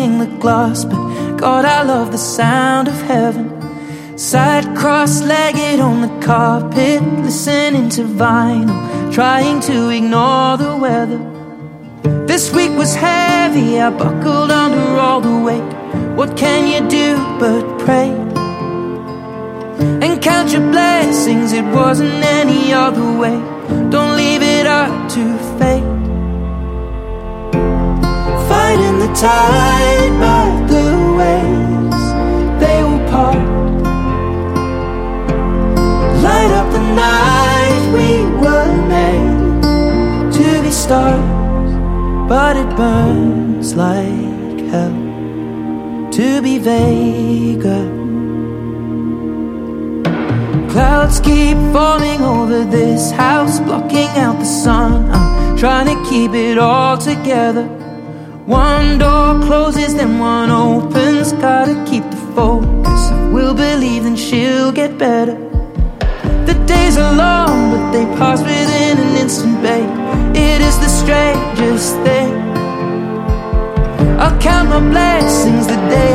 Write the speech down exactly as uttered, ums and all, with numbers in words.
emptying the glass, but God, I love the sound of heaven. Sat cross-legged on the carpet, listening to vinyl, trying to ignore the weather. This week was heavy, I buckled under all the weight. What can you do but pray and count your blessings? It wasn't any other way. Don't leave it up to fate. Fighting the tide by the waves, they will part. Light up the night, we were made to be stars, but it burns like hell to be Vega. Clouds keep forming over this house, blocking out the sun. I'm trying to keep it all together. One door closes, then one opens. Gotta keep the focus. If we'll believe, then she'll get better. The days are long, but they pass within an instant, babe. It is the strangest thing. I'll count my blessings the day